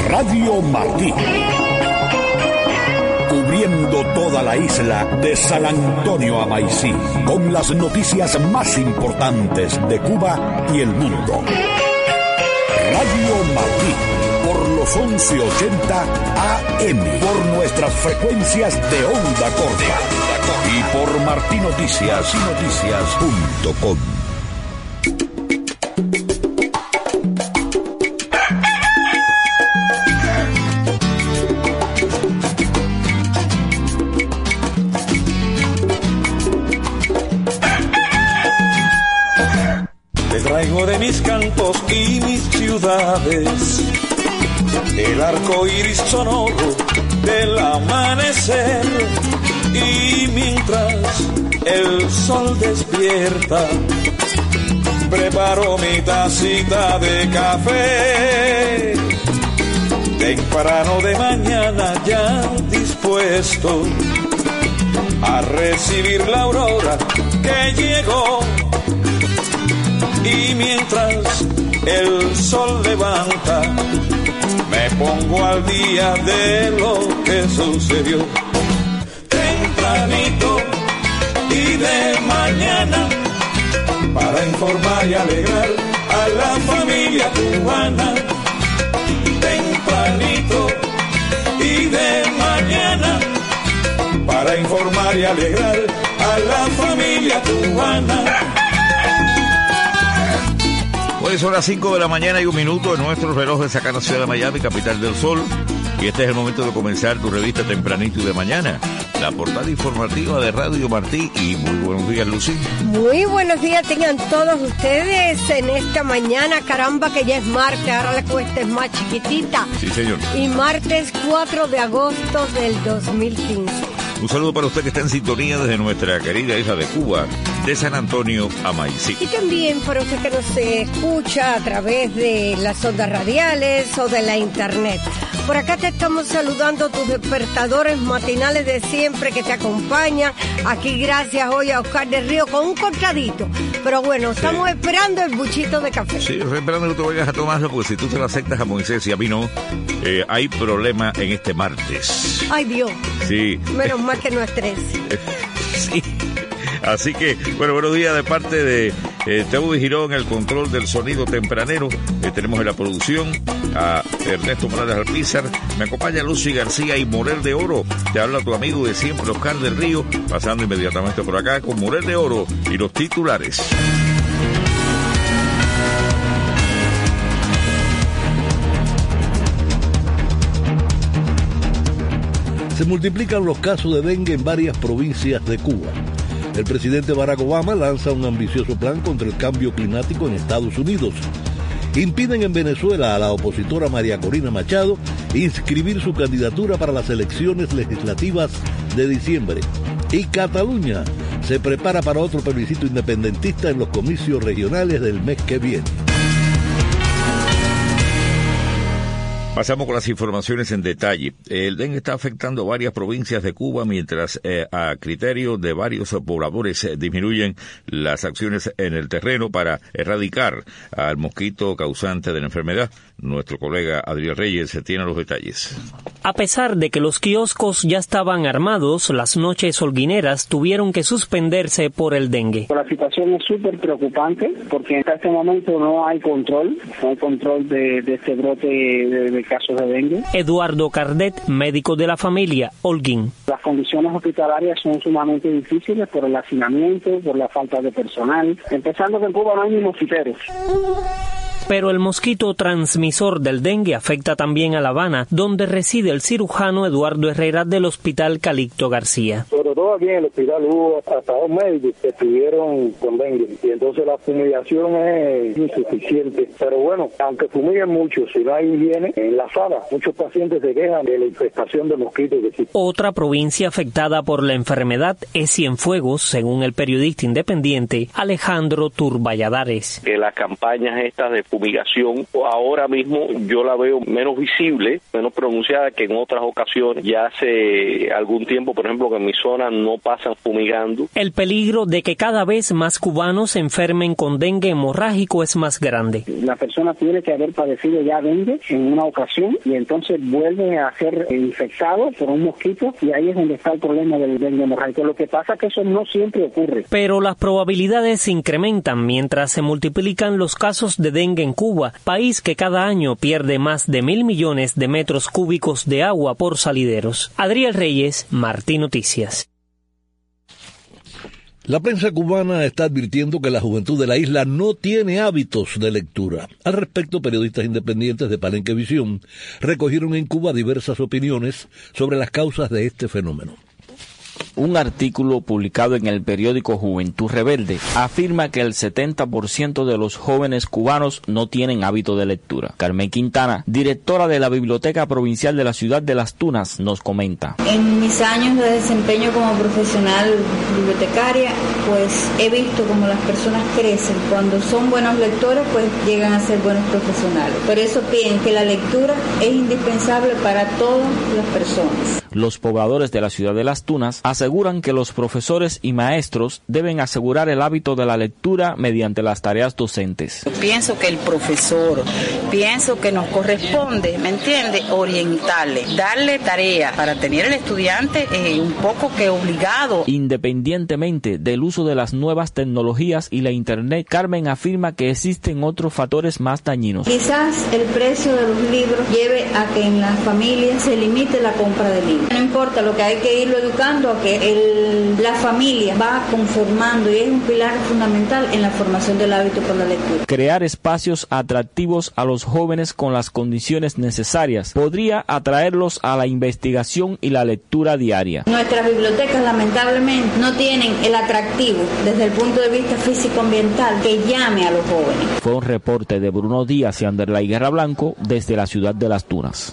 Radio Martí. Cubriendo toda la isla de San Antonio a Maicí, con las noticias más importantes de Cuba y el mundo. Radio Martí, por los 1180 AM, por nuestras frecuencias de onda corta y por martinoticias.com. Traigo de mis campos y mis ciudades el arco iris sonoro del amanecer, y mientras el sol despierta preparo mi tacita de café. Temprano de mañana ya dispuesto a recibir la aurora que llegó. Y mientras el sol levanta, me pongo al día de lo que sucedió. Tempranito y de mañana, para informar y alegrar a la familia cubana. Tempranito y de mañana, para informar y alegrar a la familia cubana. Hoy son las 5 de la mañana y 1 minuto en nuestros relojes acá en la ciudad de Miami, capital del sol. Y este es el momento de comenzar tu revista Tempranito y de Mañana, la portada informativa de Radio Martí. Y muy buenos días, Lucy. Muy buenos días tengan todos ustedes en esta mañana. Caramba, que ya es martes, ahora la cuesta es más chiquitita. Sí, señor. Y martes 4 de agosto del 2015. Un saludo para usted que está en sintonía desde nuestra querida isla de Cuba, de San Antonio a Maicí. Y también para usted que nos escucha a través de las ondas radiales o de la internet. Por acá te estamos saludando, tus despertadores matinales de siempre que te acompañan. Aquí gracias hoy a Oscar del Río con un cortadito. Pero bueno, estamos esperando el buchito de café. Sí, estoy esperando que tú vayas a tomarlo, porque si tú te lo aceptas a Moisés y a mí no, hay problema en este martes. Ay, Dios. Sí. Menos mal que no es 13. Sí. Así que, bueno, buenos días de parte de Teudi Girón, el control del sonido tempranero. Tenemos en la producción a Ernesto Morales Alpizar. Me acompaña Lucy García y Morel de Oro. Te habla tu amigo de siempre, Oscar del Río, pasando inmediatamente por acá con Morel de Oro y los titulares. Se multiplican los casos de dengue en varias provincias de Cuba. El presidente Barack Obama lanza un ambicioso plan contra el cambio climático en Estados Unidos. Impiden en Venezuela a la opositora María Corina Machado inscribir su candidatura para las elecciones legislativas de diciembre. Y Cataluña se prepara para otro plebiscito independentista en los comicios regionales del mes que viene. Pasamos con las informaciones en detalle. El dengue está afectando varias provincias de Cuba, mientras a criterio de varios pobladores disminuyen las acciones en el terreno para erradicar al mosquito causante de la enfermedad. Nuestro colega Adriel Reyes tiene los detalles. A pesar de que los kioscos ya estaban armados, las noches holguineras tuvieron que suspenderse por el dengue. La situación es súper preocupante porque en este momento no hay control de este brote de casos de dengue. Eduardo Cardet, médico de la familia Holguín. Las condiciones hospitalarias son sumamente difíciles por el hacinamiento, por la falta de personal. Empezando que en Cuba no hay ni mosquiteros. Pero el mosquito transmisor del dengue afecta también a La Habana, donde reside el cirujano Eduardo Herrera del Hospital Calixto García. Sobre todo aquí en el hospital hubo hasta 2 médicos que estuvieron con dengue, y entonces la fumigación es insuficiente. Pero bueno, aunque fumiguen mucho, si no hay higiene en la sala, muchos pacientes se quejan de la infestación de mosquitos que existe. Otra provincia afectada por la enfermedad es Cienfuegos, según el periodista independiente Alejandro Turballadares. Que las campañas estas de fumigación ahora mismo yo la veo menos visible, menos pronunciada que en otras ocasiones. Ya hace algún tiempo, por ejemplo, que en mi zona no pasan fumigando. El peligro de que cada vez más cubanos se enfermen con dengue hemorrágico es más grande. La persona tiene que haber padecido ya dengue en una ocasión y entonces vuelve a ser infectado por un mosquito y ahí es donde está el problema del dengue hemorrágico. Lo que pasa es que eso no siempre ocurre. Pero las probabilidades se incrementan mientras se multiplican los casos de dengue en Cuba, país que cada año pierde más de 1.000 millones de metros cúbicos de agua por salideros. Adriel Reyes, Martín Noticias. La prensa cubana está advirtiendo que la juventud de la isla no tiene hábitos de lectura. Al respecto, periodistas independientes de Palenque Visión recogieron en Cuba diversas opiniones sobre las causas de este fenómeno. Un artículo publicado en el periódico Juventud Rebelde afirma que el 70% de los jóvenes cubanos no tienen hábito de lectura. Carmen Quintana, directora de la Biblioteca Provincial de la Ciudad de Las Tunas, nos comenta. En mis años de desempeño como profesional bibliotecaria, pues he visto cómo las personas crecen. Cuando son buenos lectores, pues llegan a ser buenos profesionales. Por eso pienso que la lectura es indispensable para todas las personas. Los pobladores de la Ciudad de Las Tunas aseguran que los profesores y maestros deben asegurar el hábito de la lectura mediante las tareas docentes. Pienso que el profesor, que nos corresponde, ¿me entiende?, orientarle, darle tarea para tener el estudiante un poco que obligado. Independientemente del uso de las nuevas tecnologías y la Internet, Carmen afirma que existen otros factores más dañinos. Quizás el precio de los libros lleve a que en las familias se limite la compra de libros. No importa, lo que hay que irlo educando a que la familia va conformando y es un pilar fundamental en la formación del hábito por la lectura. Crear espacios atractivos a los jóvenes con las condiciones necesarias podría atraerlos a la investigación y la lectura diaria. Nuestras bibliotecas lamentablemente no tienen el atractivo desde el punto de vista físico-ambiental que llame a los jóvenes. Fue un reporte de Bruno Díaz y Anderlay Guerra Blanco desde la Ciudad de Las Tunas.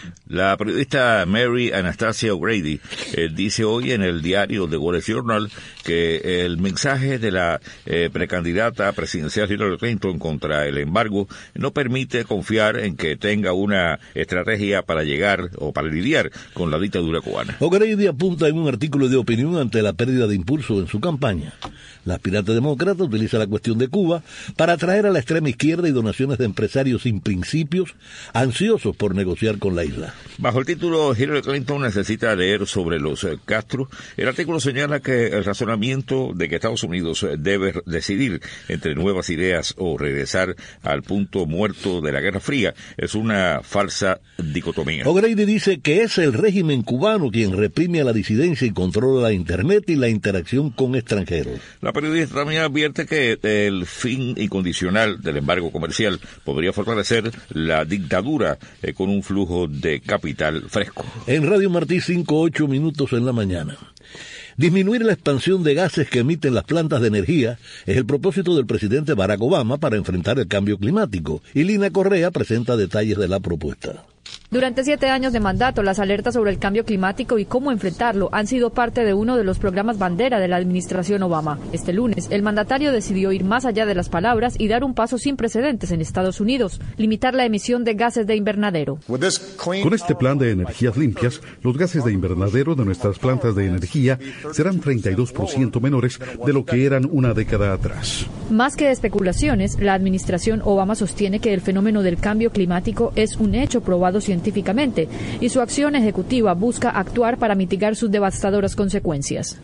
La periodista Mary Anastasia O'Grady dice hoy en el diario The Wall Street Journal que el mensaje de la precandidata presidencial Hillary Clinton contra el embargo no permite confiar en que tenga una estrategia para llegar o para lidiar con la dictadura cubana. O'Grady apunta en un artículo de opinión ante la pérdida de impulso en su campaña. La aspirante demócrata utiliza la cuestión de Cuba para atraer a la extrema izquierda y donaciones de empresarios sin principios, ansiosos por negociar con la isla. Bajo el título Hillary Clinton necesita leer sobre los Castro, el artículo señala que el razonamiento de que Estados Unidos debe decidir entre nuevas ideas o regresar al punto muerto de la Guerra Fría es una falsa dicotomía. O'Grady dice que es el régimen cubano quien reprime a la disidencia y controla la Internet y la interacción con extranjeros. La periodista también advierte que el fin incondicional del embargo comercial podría fortalecer la dictadura con un flujo de capital fresco. En Radio Martí, 5:08 minutos en la mañana. Disminuir la expansión de gases que emiten las plantas de energía es el propósito del presidente Barack Obama para enfrentar el cambio climático. Y Lina Correa presenta detalles de la propuesta. Durante 7 años de mandato, las alertas sobre el cambio climático y cómo enfrentarlo han sido parte de uno de los programas bandera de la administración Obama. Este lunes, el mandatario decidió ir más allá de las palabras y dar un paso sin precedentes en Estados Unidos, limitar la emisión de gases de invernadero. Con este plan de energías limpias, los gases de invernadero de nuestras plantas de energía serán 32% menores de lo que eran una década atrás. Más que especulaciones, la administración Obama sostiene que el fenómeno del cambio climático es un hecho probado científicamente y su acción ejecutiva busca actuar para mitigar sus devastadoras consecuencias.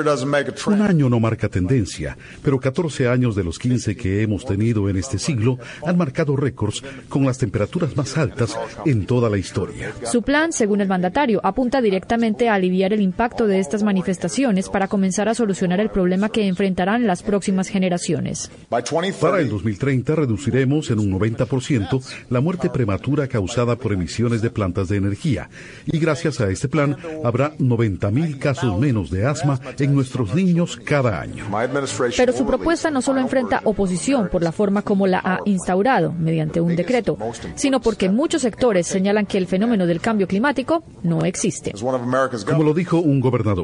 Un año no marca tendencia, pero 14 años de los 15 que hemos tenido en este siglo han marcado récords con las temperaturas más altas en toda la historia. Su plan, según el mandatario, apunta directamente a aliviar el impacto de estas manifestaciones para comenzar a solucionar el problema que enfrentarán las próximas generaciones. Para el 2030 reduciremos en un 90% la muerte prematura causada por emisiones de plantas de energía y gracias a este plan habrá 90,000 casos menos de asma en nuestros niños cada año. Pero su propuesta no solo enfrenta oposición por la forma como la ha instaurado, mediante un decreto, sino porque muchos sectores señalan que el fenómeno del cambio climático no existe. Como lo dijo un gobernador,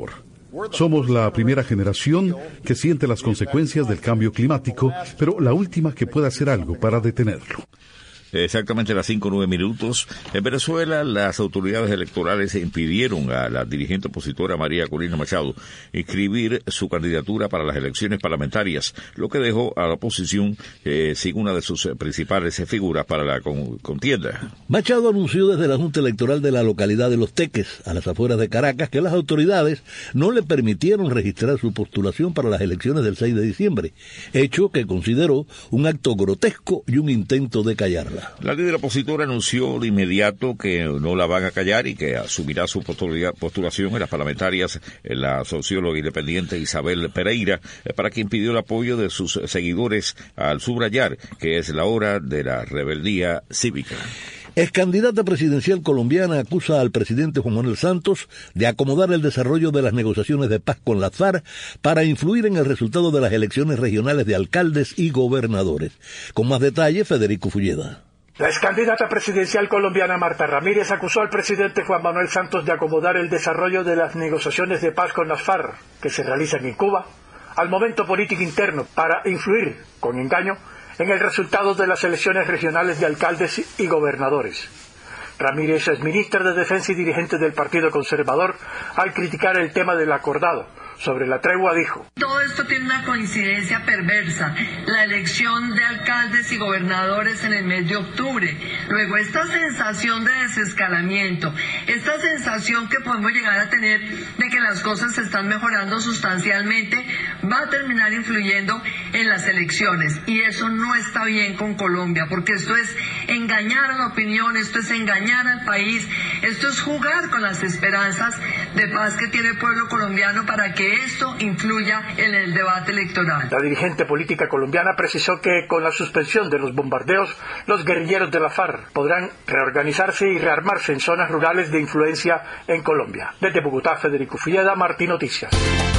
Somos la primera generación que siente las consecuencias del cambio climático, pero la última que puede hacer algo para detenerlo. Exactamente a las 5:09. En Venezuela, las autoridades electorales impidieron a la dirigente opositora María Corina Machado inscribir su candidatura para las elecciones parlamentarias, lo que dejó a la oposición sin una de sus principales figuras para la contienda. Machado anunció desde la Junta Electoral de la localidad de Los Teques, a las afueras de Caracas, que las autoridades no le permitieron registrar su postulación para las elecciones del 6 de diciembre, hecho que consideró un acto grotesco y un intento de callarla. La líder opositora anunció de inmediato que no la van a callar y que asumirá su postulación en las parlamentarias la socióloga independiente Isabel Pereira, para quien pidió el apoyo de sus seguidores al subrayar que es la hora de la rebeldía cívica. Excandidata presidencial colombiana acusa al presidente Juan Manuel Santos de acomodar el desarrollo de las negociaciones de paz con las FARC para influir en el resultado de las elecciones regionales de alcaldes y gobernadores. Con más detalle, Federico Fulleda. La excandidata presidencial colombiana Marta Ramírez acusó al presidente Juan Manuel Santos de acomodar el desarrollo de las negociaciones de paz con las FARC, que se realizan en Cuba, al momento político interno para influir, con engaño, en el resultado de las elecciones regionales de alcaldes y gobernadores. Ramírez es ministra de Defensa y dirigente del Partido Conservador. Al criticar el tema del acordado sobre la tregua, dijo: todo esto tiene una coincidencia perversa, la elección de alcaldes y gobernadores en el mes de octubre. Luego, esta sensación de desescalamiento, esta sensación que podemos llegar a tener de que las cosas se están mejorando sustancialmente, va a terminar influyendo en las elecciones. Y eso no está bien con Colombia, porque esto es engañar a la opinión, esto es engañar al país, esto es jugar con las esperanzas de paz que tiene el pueblo colombiano para que esto influya en el debate electoral. La dirigente política colombiana precisó que con la suspensión de los bombardeos, los guerrilleros de la FARC podrán reorganizarse y rearmarse en zonas rurales de influencia en Colombia. Desde Bogotá, Federico Fulleda, Martí Noticias.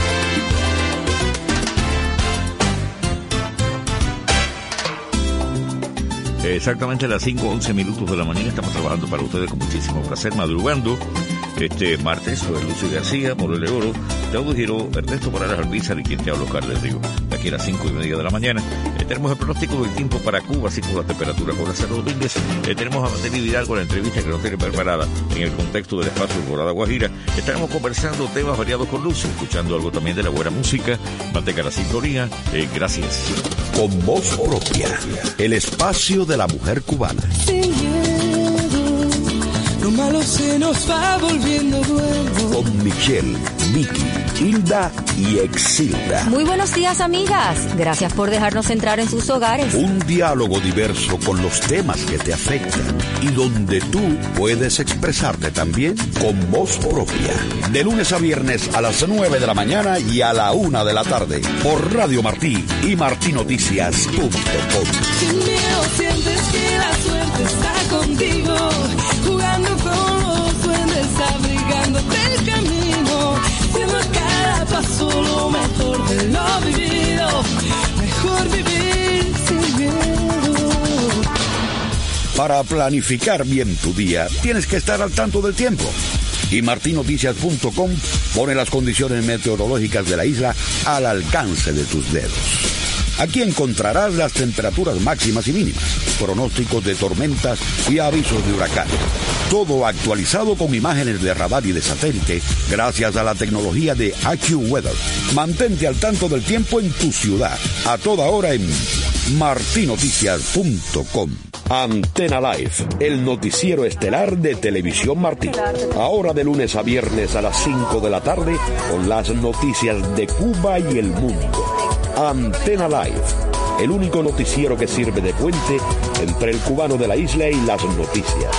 Exactamente a las 5:11 de la mañana estamos trabajando para ustedes con muchísimo placer, madrugando este martes. Soy Lucio García, Morel de Oro, Teudo Giró, Ernesto Morales Alpizar y quien te habla, Carles Río. De aquí a las 5:30 de la mañana tenemos el pronóstico del tiempo para Cuba, así como la temperatura con Lázaro Domínguez. Tenemos a Mantener Vidal con la entrevista que nos tiene preparada en el contexto del espacio Alborada Guajira. Estaremos conversando temas variados con Lucio, escuchando algo también de la buena música. Mantenga la sintonía. Gracias. Con voz propia, el espacio de la mujer cubana. Sin miedo, lo malo se nos va volviendo bueno. Con Michelle, Vicky, Hilda y Exilda. Muy buenos días, amigas. Gracias por dejarnos entrar en sus hogares. Un diálogo diverso con los temas que te afectan y donde tú puedes expresarte también con voz propia. De lunes a viernes a las 9 de la mañana y a la 1 de la tarde por Radio Martí y martinoticias.com. Sin miedo sientes que la suerte está contigo, jugando con los duendes, abrigándote el camino, siendo cada paso lo mejor de lo vivido, mejor vivir sin miedo. Para planificar bien tu día, tienes que estar al tanto del tiempo. Y martinoticias.com pone las condiciones meteorológicas de la isla al alcance de tus dedos. Aquí encontrarás las temperaturas máximas y mínimas, pronósticos de tormentas y avisos de huracanes. Todo actualizado con imágenes de radar y de satélite gracias a la tecnología de AccuWeather. Mantente al tanto del tiempo en tu ciudad, a toda hora en martinoticias.com. Antena Live, el noticiero estelar de Televisión Martí. Ahora de lunes a viernes a las 5 de la tarde con las noticias de Cuba y el mundo. Antena Live, el único noticiero que sirve de puente entre el cubano de la isla y las noticias.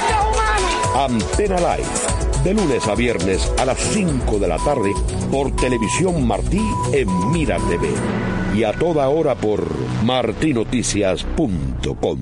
Antena Live, de lunes a viernes a las 5 de la tarde por Televisión Martí en Mira TV. Y a toda hora por martinoticias.com.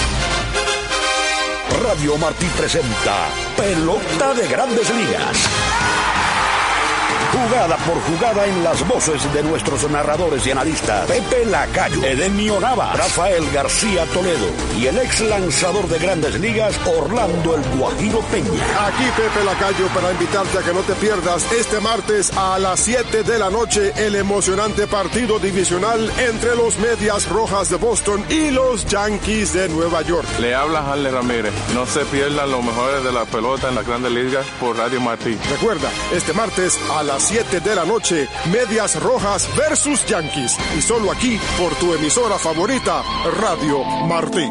Radio Martí presenta Pelota de Grandes Ligas. Jugada por jugada en las voces de nuestros narradores y analistas. Pepe Lacayo, Edenio Nava, Rafael García Toledo y el ex lanzador de Grandes Ligas, Orlando El Guajiro Peña. Aquí Pepe Lacayo para invitarte a que no te pierdas este martes a las 7 de la noche el emocionante partido divisional entre los Medias Rojas de Boston y los Yankees de Nueva York. Le habla Harley Ramírez. No se pierdan los mejores de la pelota en las Grandes Ligas por Radio Martí. Recuerda, este martes a las 7 de la noche, Medias Rojas versus Yankees. Y solo aquí, por tu emisora favorita, Radio Martí.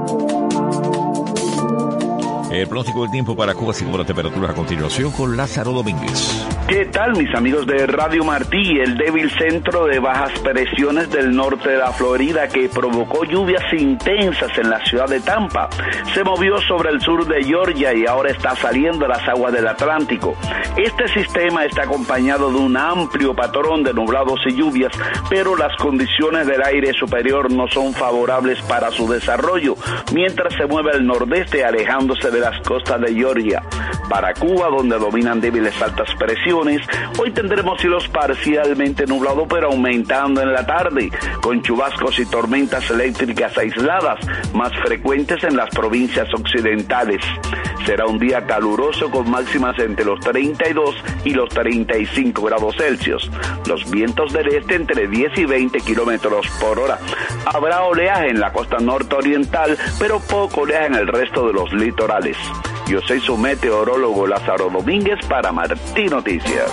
El pronóstico del tiempo para Cuba, así como las temperaturas a continuación con Lázaro Domínguez. ¿Qué tal, mis amigos de Radio Martí? El débil centro de bajas presiones del norte de la Florida que provocó lluvias intensas en la ciudad de Tampa se movió sobre el sur de Georgia y ahora está saliendo a las aguas del Atlántico. Este sistema está acompañado de un amplio patrón de nublados y lluvias, pero las condiciones del aire superior no son favorables para su desarrollo, mientras se mueve al nordeste alejándose de las costas de Georgia. Para Cuba, donde dominan débiles altas presiones, hoy tendremos cielos parcialmente nublados pero aumentando en la tarde, con chubascos y tormentas eléctricas aisladas, más frecuentes en las provincias occidentales. Será un día caluroso con máximas entre los 32 y los 35 grados Celsius. Los vientos del este entre 10 y 20 kilómetros por hora. Habrá oleaje en la costa norte-oriental, pero poco oleaje en el resto de los litorales. Yo soy su meteorólogo Lázaro Domínguez para Martí Noticias.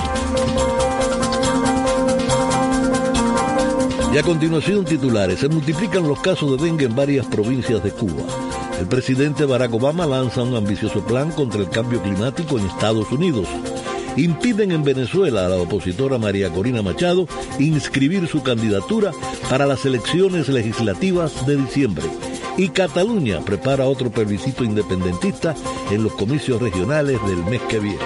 Y a continuación, titulares. Se multiplican los casos de dengue en varias provincias de Cuba. El presidente Barack Obama lanza un ambicioso plan contra el cambio climático en Estados Unidos. Impiden en Venezuela a la opositora María Corina Machado inscribir su candidatura para las elecciones legislativas de diciembre. Y Cataluña prepara otro plebiscito independentista en los comicios regionales del mes que viene.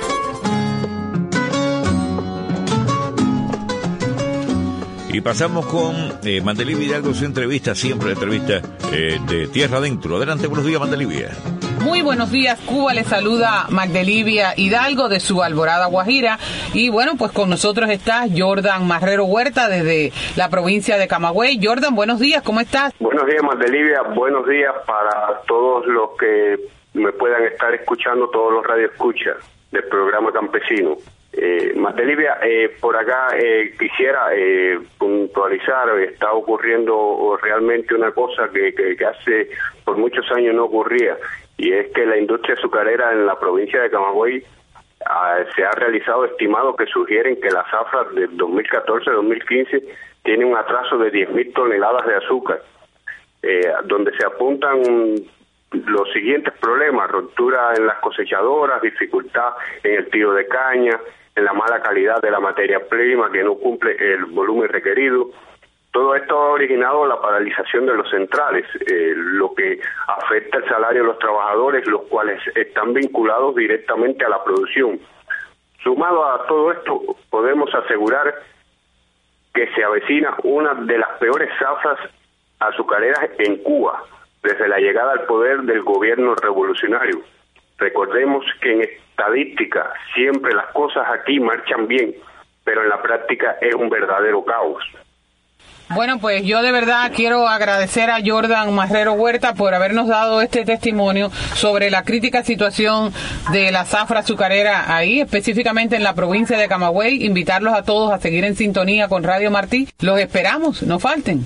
Y pasamos con Mandelibia Hidalgo, su entrevista, siempre la entrevista de Tierra Adentro. Adelante, buenos días, Mandelibia. Muy buenos días, Cuba. Les saluda Magdelibia Hidalgo de su Alborada, Guajira. Y bueno, pues con nosotros está Jordan Marrero Huerta desde la provincia de Camagüey. Jordan, buenos días, ¿cómo estás? Buenos días, Magdelibia. Buenos días para todos los que me puedan estar escuchando, todos los radioescuchas del programa campesino. Magdelibia, por acá quisiera puntualizar, está ocurriendo realmente una cosa que hace por muchos años no ocurría, y es que la industria azucarera en la provincia de Camagüey se ha realizado estimados que sugieren que la zafra del 2014-2015 tiene un atraso de 10.000 toneladas de azúcar, donde se apuntan los siguientes problemas: ruptura en las cosechadoras, dificultad en el tiro de caña, en la mala calidad de la materia prima que no cumple el volumen requerido. Todo esto ha originado la paralización de los centrales, lo que afecta el salario de los trabajadores, los cuales están vinculados directamente a la producción. Sumado a todo esto, podemos asegurar que se avecina una de las peores zafras azucareras en Cuba desde la llegada al poder del gobierno revolucionario. Recordemos que en estadística siempre las cosas aquí marchan bien, pero en la práctica es un verdadero caos. Bueno, pues yo de verdad quiero agradecer a Jordan Marrero Huerta por habernos dado este testimonio sobre la crítica situación de la zafra azucarera ahí, específicamente en la provincia de Camagüey. Invitarlos a todos a seguir en sintonía con Radio Martí. Los esperamos, no falten.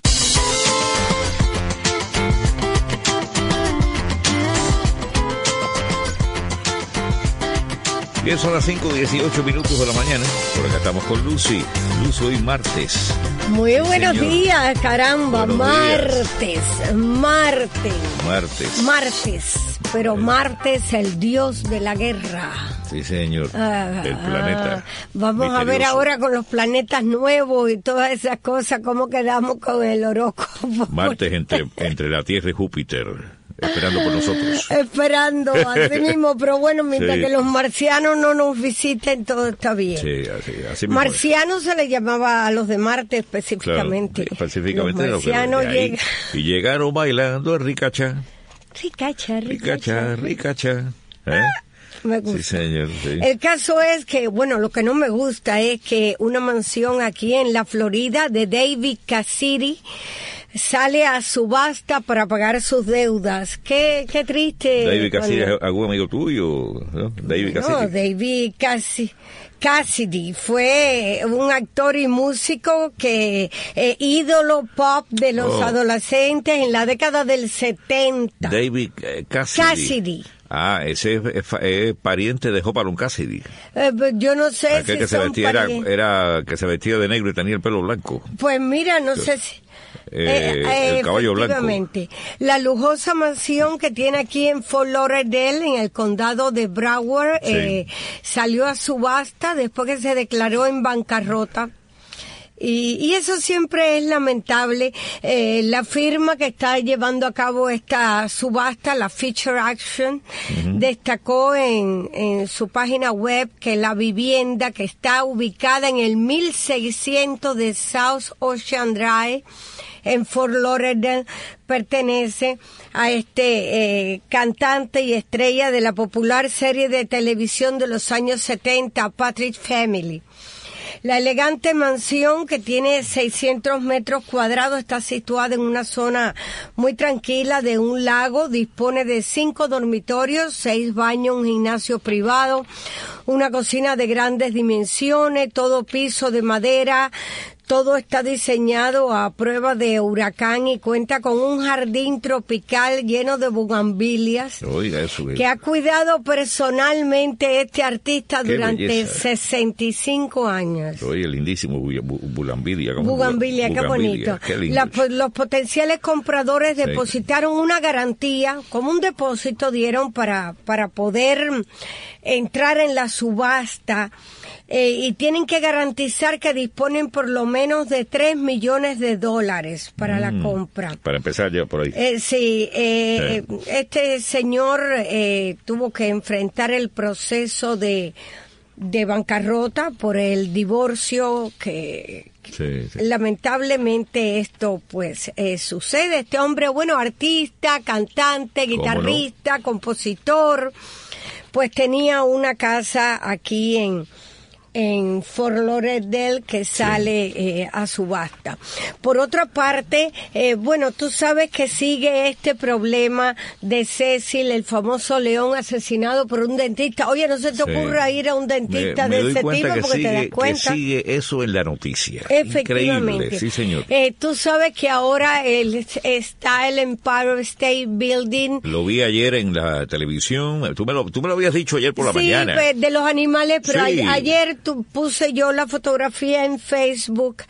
Bien, son las 5:18 de la mañana. Por acá estamos con Lucy. Luz, hoy martes. Muy buenos días, caramba. Buenos martes. Pero Marte es el dios de la guerra. Sí, señor. El planeta. Vamos misterioso. A ver ahora con los planetas nuevos y todas esas cosas, cómo quedamos con el horóscopo. Marte es entre la Tierra y Júpiter, esperando por nosotros. Esperando, así mismo, pero bueno, mientras que los marcianos no nos visiten, todo está bien. Sí, así mismo. Marcianos se le llamaba a los de Marte específicamente. Claro, específicamente los marcianos y llegaron bailando el ricacha. Ricacha. ¿Eh? Me gusta. Sí, señor. Sí. El caso es que, bueno, lo que no me gusta es que una mansión aquí en la Florida de David Cassidy sale a subasta para pagar sus deudas. Qué triste. David Cassidy es algún amigo tuyo, ¿no? David Cassidy. No, David Cassidy fue un actor y músico que ídolo pop de los adolescentes en la década del 70. David Cassidy. Ah, ese es pariente de Hopalong Cassidy. Yo no sé aquel si que se son vestía era que se vestía de negro y tenía el pelo blanco. Pues mira, no sé si... el caballo blanco. La lujosa mansión que tiene aquí en Fort Lauderdale, en el condado de Broward, salió a subasta después que se declaró en bancarrota. Y eso siempre es lamentable. La firma que está llevando a cabo esta subasta, la Feature Action, destacó en su página web que la vivienda que está ubicada en el 1600 de South Ocean Drive, en Fort Lauderdale, pertenece a este cantante y estrella de la popular serie de televisión de los años 70, Patrick Family. La elegante mansión, que tiene 600 metros cuadrados, está situada en una zona muy tranquila de un lago. Dispone de 5 dormitorios, 6 baños, un gimnasio privado, una cocina de grandes dimensiones, todo piso de madera. Todo está diseñado a prueba de huracán y cuenta con un jardín tropical lleno de bugambilias. Oiga, eso que ha cuidado personalmente este artista durante belleza. 65 años. Oye, lindísimo, bugambilia. Bugambilia, qué bonito. Qué lindo. Los potenciales compradores depositaron una garantía, como un depósito dieron para poder entrar en la subasta. Y tienen que garantizar que disponen por lo menos de $3 millones para la compra. Para empezar ya por ahí. Este señor tuvo que enfrentar el proceso de bancarrota por el divorcio que lamentablemente esto pues sucede. Este hombre, bueno, artista, cantante, guitarrista, compositor, pues tenía una casa aquí en Fort Lauderdale que sale a subasta. Por otra parte, bueno, tú sabes que sigue este problema de Cecil, el famoso león asesinado por un dentista. Oye, no se te ocurra ir a un dentista de ese tipo porque te das cuenta. Que sigue eso en la noticia. Efectivamente. Increíble, sí señor. Tú sabes que ahora está el Empire State Building. Lo vi ayer en la televisión. Tú me lo habías dicho ayer por la mañana. Sí, de los animales, pero ayer puse yo la fotografía en Facebook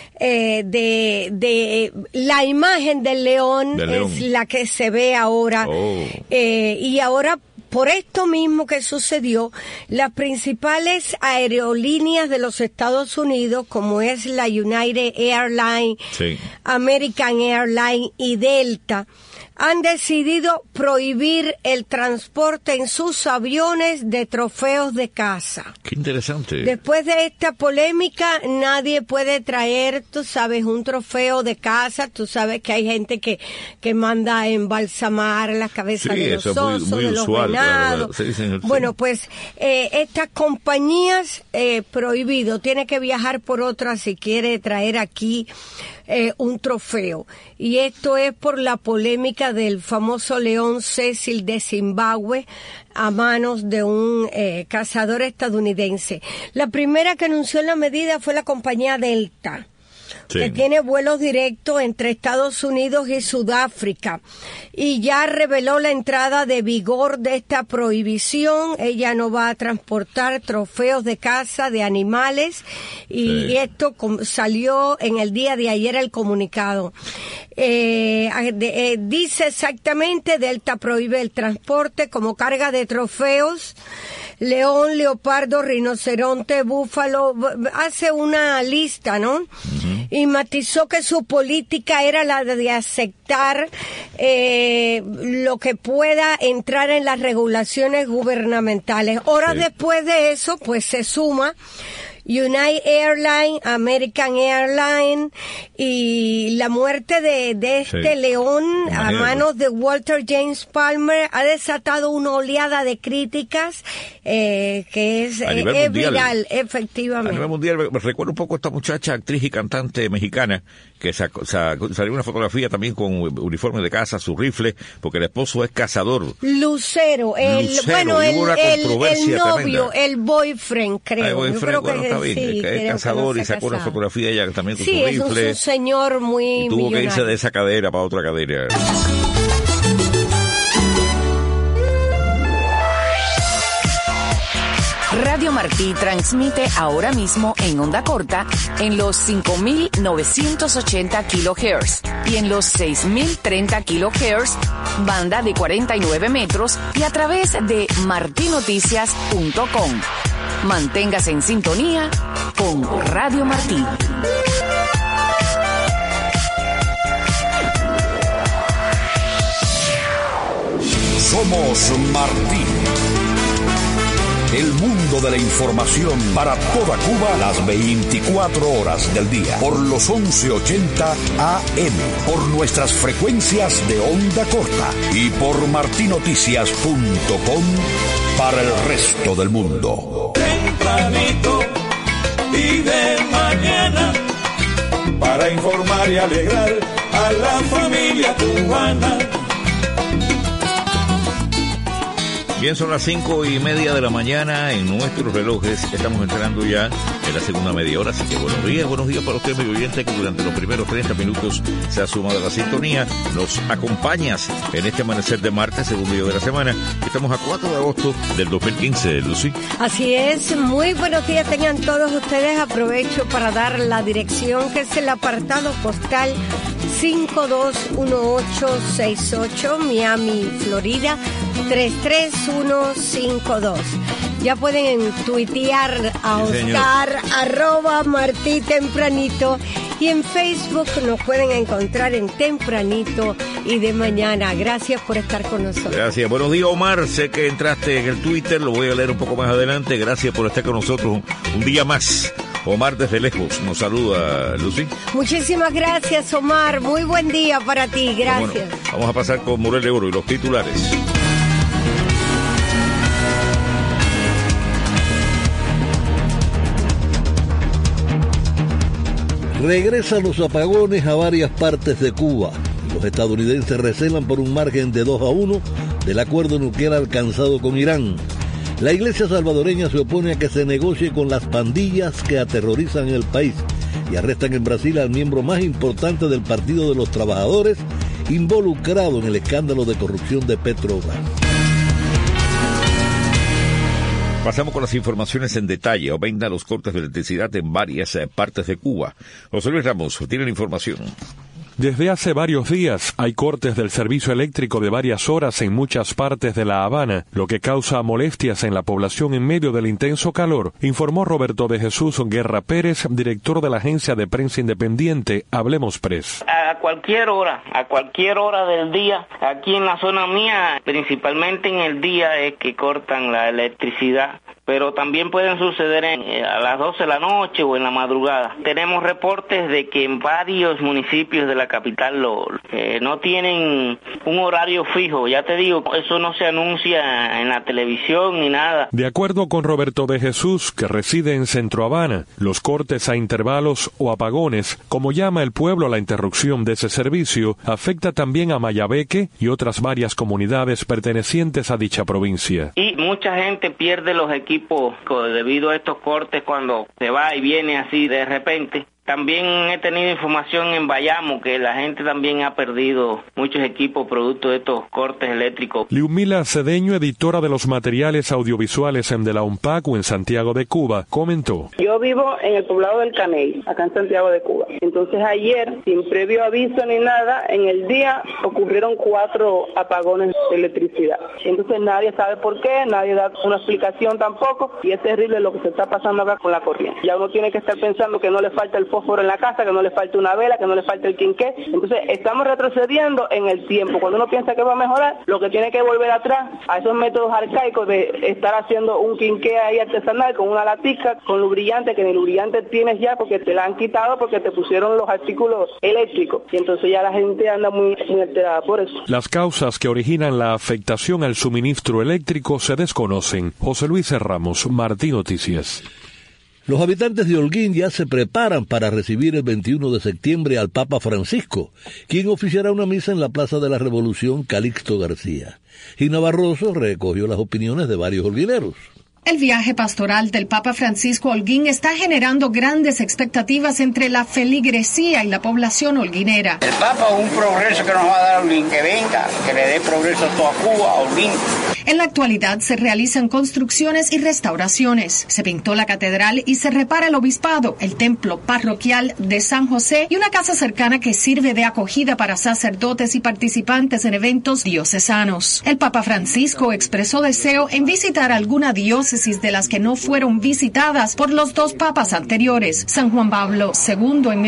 de la imagen del león, es la que se ve ahora. Y ahora, por esto mismo que sucedió, las principales aerolíneas de los Estados Unidos, como es la United Airlines, American Airlines y Delta, han decidido prohibir el transporte en sus aviones de trofeos de caza. Qué interesante. Después de esta polémica, nadie puede traer, tú sabes, un trofeo de caza. Tú sabes que hay gente que manda a embalsamar las cabezas de los osos, de los venados. Claro. Bueno, pues estas compañías prohibido. Tiene que viajar por otras si quiere traer aquí un trofeo. Y esto es por la polémica del famoso león Cecil de Zimbabue a manos de un cazador estadounidense. La primera que anunció la medida fue la compañía Delta, que tiene vuelos directos entre Estados Unidos y Sudáfrica, y ya reveló la entrada de vigor de esta prohibición. Ella no va a transportar trofeos de caza de animales, y esto salió en el día de ayer el comunicado. Dice exactamente: Delta prohíbe el transporte como carga de trofeos león, leopardo, rinoceronte, búfalo. Hace una lista, ¿no? Y matizó que su política era la de aceptar lo que pueda entrar en las regulaciones gubernamentales. Horas después de eso, pues se suma United Airlines, American Airlines, y la muerte de este león a manos de Walter James Palmer ha desatado una oleada de críticas que es viral, efectivamente. A nivel mundial, me recuerdo un poco a esta muchacha, actriz y cantante mexicana, que salió una fotografía también con uniforme de caza, su rifle, porque el esposo es cazador. Lucero, el novio, el boyfriend, creo. Yo creo que está bien, sí, que es cazador, y sacó una fotografía ella también con su rifle. Sí, es un señor muy y tuvo millonario. que irse de esa cadera para otra cadera. Radio Martí transmite ahora mismo en onda corta en los 5.980 kHz y en los 6.030 kHz, banda de 49 metros y a través de martinoticias.com. Manténgase en sintonía con Radio Martí. Somos Martí. El mundo de la información para toda Cuba las 24 horas del día. Por los 1180 AM. Por nuestras frecuencias de onda corta. Y por martinoticias.com para el resto del mundo. Tempranito y de mañana, para informar y alegrar a la familia cubana. Bien, son las 5:30 de la mañana en nuestros relojes. Estamos entrando ya en la segunda media hora, así que buenos días para usted, amigo oyente, que durante los primeros 30 minutos se ha sumado a la sintonía. Nos acompañas en este amanecer de martes, segundo día de la semana. Estamos a 4 de agosto del 2015, Lucy. Así es, muy buenos días tengan todos ustedes. Aprovecho para dar la dirección, que es el apartado postal 521868, Miami, Florida 33152. Ya pueden tuitear a Oscar, @Martí Tempranito, y en Facebook nos pueden encontrar en Tempranito y de mañana. Gracias por estar con nosotros. Gracias. Buenos días, Omar. Sé que entraste en el Twitter, lo voy a leer un poco más adelante. Gracias por estar con nosotros un día más. Omar desde lejos nos saluda, Lucy. Muchísimas gracias, Omar. Muy buen día para ti. Gracias. Bueno, vamos a pasar con Morel de Oro y los titulares. Regresan los apagones a varias partes de Cuba. Los estadounidenses recelan por un margen de 2-1 del acuerdo nuclear alcanzado con Irán. La iglesia salvadoreña se opone a que se negocie con las pandillas que aterrorizan el país y arrestan en Brasil al miembro más importante del Partido de los Trabajadores, involucrado en el escándalo de corrupción de Petrobras. Pasamos con las informaciones en detalle. Aumentan los cortes de electricidad en varias partes de Cuba. José Luis Ramos tiene la información. Desde hace varios días hay cortes del servicio eléctrico de varias horas en muchas partes de La Habana, lo que causa molestias en la población en medio del intenso calor, informó Roberto de Jesús Guerra Pérez, director de la agencia de prensa independiente Hablemos Press. A cualquier hora del día, aquí en la zona mía, principalmente en el día es que cortan la electricidad, pero también pueden suceder a las 12 de la noche o en la madrugada. Tenemos reportes de que en varios municipios de la capital no tienen un horario fijo. Ya te digo, eso no se anuncia en la televisión ni nada. De acuerdo con Roberto de Jesús, que reside en Centro Habana, los cortes a intervalos o apagones, como llama el pueblo a la interrupción de ese servicio, afecta también a Mayabeque y otras varias comunidades pertenecientes a dicha provincia. Y mucha gente pierde los equipos debido a estos cortes cuando se va y viene así de repente. También he tenido información en Bayamo que la gente también ha perdido muchos equipos producto de estos cortes eléctricos. Liumila Cedeño, editora de los materiales audiovisuales en de la UNPACU en Santiago de Cuba, comentó. Yo vivo en el poblado del Caney, acá en Santiago de Cuba. Entonces ayer, sin previo aviso ni nada, en el día ocurrieron 4 apagones de electricidad. Entonces nadie sabe por qué, nadie da una explicación tampoco, y es terrible lo que se está pasando acá con la corriente. Ya uno tiene que estar pensando que no le falta el fósforo en la casa, que no le falte una vela, que no le falte el quinqué. Entonces estamos retrocediendo en el tiempo. Cuando uno piensa que va a mejorar, lo que tiene que volver atrás a esos métodos arcaicos de estar haciendo un quinqué ahí artesanal con una latica, con lubricante, que ni lubricante tienes ya porque te la han quitado, porque te pusieron los artículos eléctricos. Y entonces ya la gente anda muy alterada por eso. Las causas que originan la afectación al suministro eléctrico se desconocen. José Luis Ramos, Martí Noticias. Los habitantes de Holguín ya se preparan para recibir el 21 de septiembre al Papa Francisco, quien oficiará una misa en la Plaza de la Revolución Calixto García. Gina Barroso recogió las opiniones de varios holguineros. El viaje pastoral del Papa Francisco a Holguín está generando grandes expectativas entre la feligresía y la población holguinera. El Papa es un progreso que nos va a dar Holguín, que venga, que le dé progreso a toda Cuba, a Holguín. En la actualidad se realizan construcciones y restauraciones. Se pintó la catedral y se repara el obispado, el templo parroquial de San José y una casa cercana que sirve de acogida para sacerdotes y participantes en eventos diocesanos. El Papa Francisco expresó deseo en visitar alguna diócesis de las que no fueron visitadas por los dos papas anteriores, San Juan Pablo II en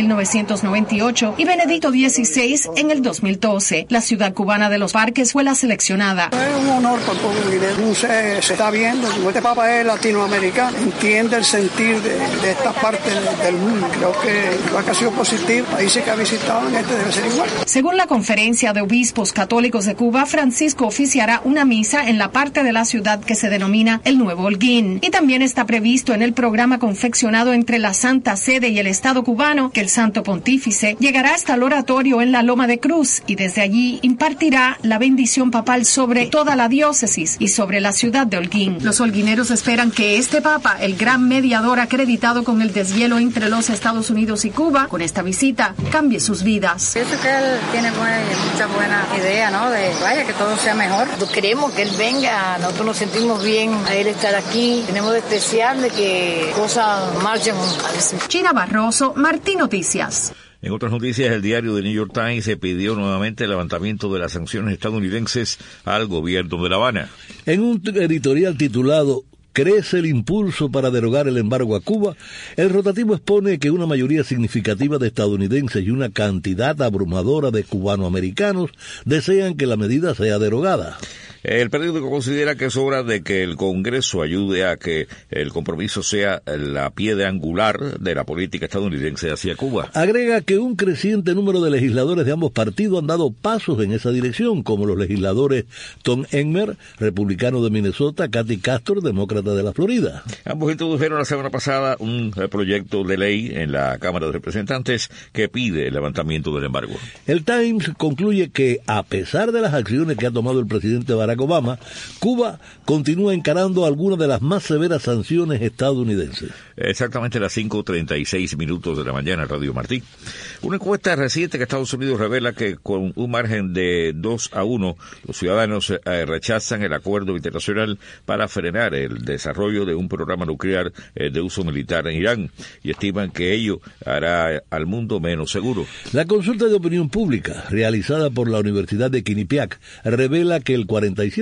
1998 y Benedicto XVI en el 2012. La ciudad cubana de Los Parques fue la seleccionada. Es un honor para el pueblo holguinero. Se está viendo, como este papa es latinoamericano, entiende el sentir de esta parte del mundo. Creo que ha sido positivo. Países que ha visitado en debe ser igual. Según la Conferencia de Obispos Católicos de Cuba, Francisco oficiará una misa en la parte de la ciudad que se denomina el Nuevo Holguín. Y también está previsto en el programa confeccionado entre la Santa Sede y el Estado cubano que el Santo Pontífice llegará hasta el oratorio en la Loma de Cruz y desde allí impartirá la bendición papal sobre toda la diócesis y sobre la ciudad de Holguín. Los holguineros esperan que este papa, el gran mediador acreditado con el deshielo entre los Estados Unidos y Cuba, con esta visita cambie sus vidas. Pienso que él tiene mucha buena idea, ¿no? De que todo sea mejor. Queremos que él venga, nosotros nos sentimos bien a él estar aquí. Tenemos de desear de que cosas marchen. Gina Barroso, Martí Noticias. En otras noticias, el diario The New York Times se pidió nuevamente el levantamiento de las sanciones estadounidenses al gobierno de La Habana. En un editorial titulado «Crece el impulso para derogar el embargo a Cuba», el rotativo expone que una mayoría significativa de estadounidenses y una cantidad abrumadora de cubanoamericanos desean que la medida sea derogada. El periódico considera que es hora de que el Congreso ayude a que el compromiso sea la piedra angular de la política estadounidense hacia Cuba. Agrega que un creciente número de legisladores de ambos partidos han dado pasos en esa dirección, como los legisladores Tom Emmer, republicano de Minnesota, Kathy Castor, demócrata de la Florida. Ambos introdujeron la semana pasada un proyecto de ley en la Cámara de Representantes que pide el levantamiento del embargo. El Times concluye que, a pesar de las acciones que ha tomado el presidente Barack Obama, Cuba continúa encarando algunas de las más severas sanciones estadounidenses. Exactamente a las 5:36 de la mañana, Radio Martí. Una encuesta reciente que Estados Unidos revela que con un margen de 2-1, los ciudadanos rechazan el acuerdo internacional para frenar el desarrollo de un programa nuclear de uso militar en Irán y estiman que ello hará al mundo menos seguro. La consulta de opinión pública realizada por la Universidad de Quinnipiac revela que el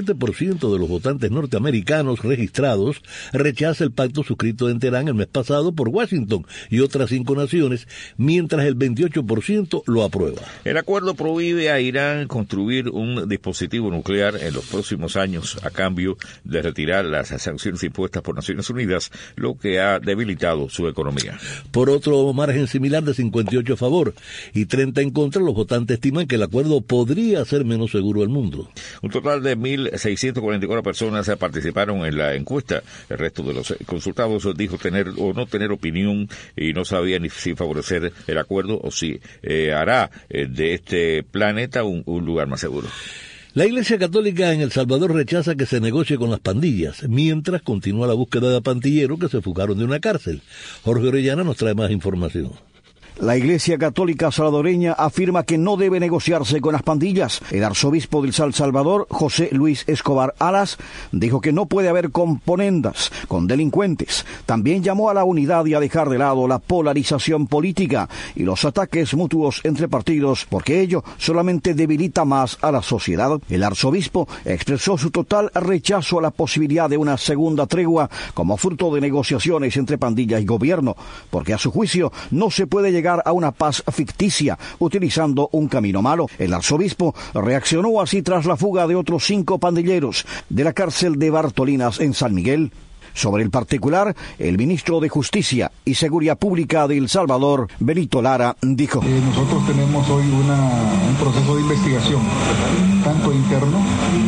47% de los votantes norteamericanos registrados rechaza el pacto suscrito en Teherán el mes pasado por Washington y otras 5 naciones, mientras el 28% lo aprueba. El acuerdo prohíbe a Irán construir un dispositivo nuclear en los próximos años a cambio de retirar las sanciones impuestas por Naciones Unidas, lo que ha debilitado su economía. Por otro margen similar de 58 a favor y 30 en contra, los votantes estiman que el acuerdo podría hacer menos seguro el mundo. Un total de 1.644 personas participaron en la encuesta. El resto de los consultados dijo tener o no tener opinión y no sabía ni si favorecer el acuerdo o si hará de este planeta un lugar más seguro. La Iglesia Católica en El Salvador rechaza que se negocie con las pandillas, mientras continúa la búsqueda de pandilleros que se fugaron de una cárcel. Jorge Orellana nos trae más información. La Iglesia Católica salvadoreña afirma que no debe negociarse con las pandillas. El arzobispo del San Salvador, José Luis Escobar Alas, dijo que no puede haber componendas con delincuentes. También llamó a la unidad y a dejar de lado la polarización política y los ataques mutuos entre partidos, porque ello solamente debilita más a la sociedad. El arzobispo expresó su total rechazo a la posibilidad de una segunda tregua como fruto de negociaciones entre pandillas y gobierno, porque a su juicio no se puede llegar a una paz ficticia utilizando un camino malo. El arzobispo reaccionó así tras la fuga de otros 5 pandilleros de la cárcel de Bartolinas en San Miguel. Sobre el particular, el ministro de Justicia y Seguridad Pública de El Salvador, Benito Lara, dijo: nosotros tenemos hoy un proceso de investigación, tanto interno,